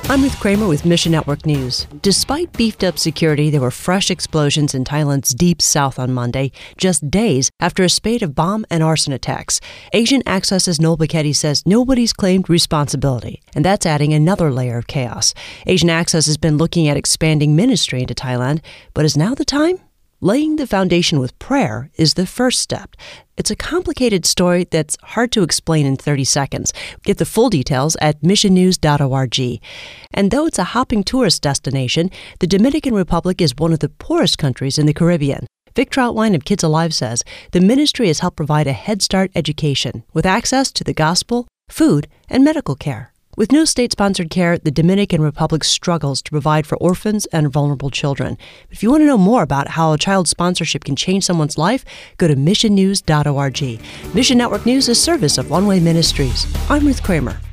I'm Ruth Kramer with Mission Network News. Despite beefed-up security, there were fresh explosions in Thailand's deep south on Monday, just days after a spate of bomb and arson attacks. Asian Access's Noel Bacchetti says nobody's claimed responsibility, and that's adding another layer of chaos. Asian Access has been looking at expanding ministry into Thailand, but is now the time? Laying the foundation with prayer is the first step. It's a complicated story that's hard to explain in 30 seconds. Get the full details at missionnews.org. And though it's a hopping tourist destination, the Dominican Republic is one of the poorest countries in the Caribbean. Vic Troutwine of Kids Alive says the ministry has helped provide a Head Start education with access to the gospel, food, and medical care. With no state-sponsored care, the Dominican Republic struggles to provide for orphans and vulnerable children. But if you want to know more about how a child sponsorship can change someone's life, go to missionnews.org. Mission Network News is a service of One Way Ministries. I'm Ruth Kramer.